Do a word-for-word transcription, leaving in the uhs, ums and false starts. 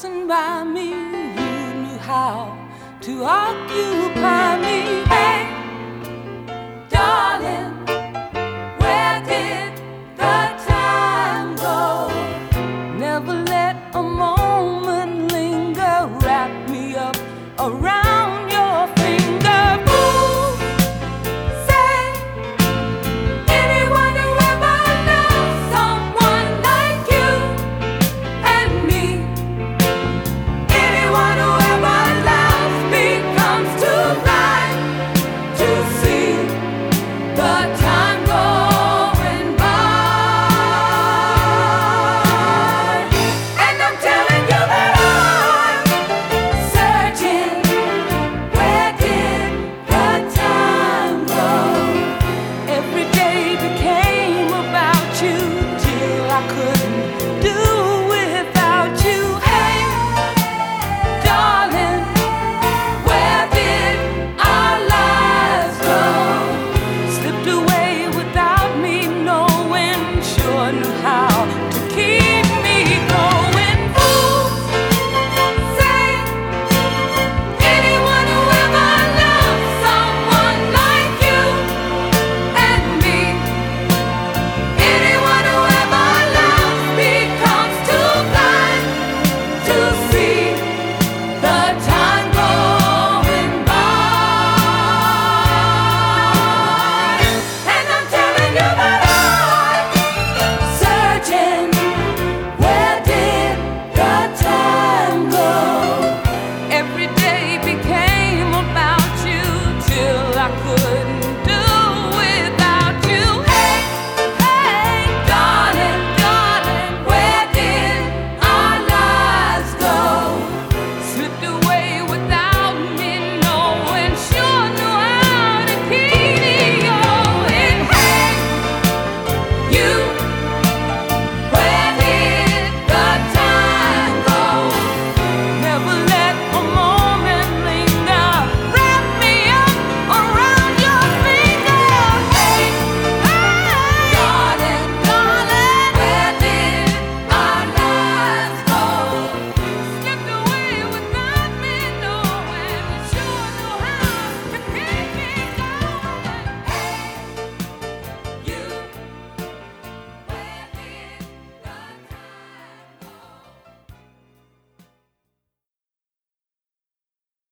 passing by me, you knew how to occupy me. Hey, darling, where did the time go? Never let a moment linger. Wrap me up around your finger. Ooh, say, anyone who ever loved someone like you and me, anyone who ever loves me comes to mind to see the time going by. And I'm telling you that I'm searching, where did the time go? Every day became about you till I couldn't do without you. Hey, darling, where did our lives go? Slipped away without me knowing, sure knew how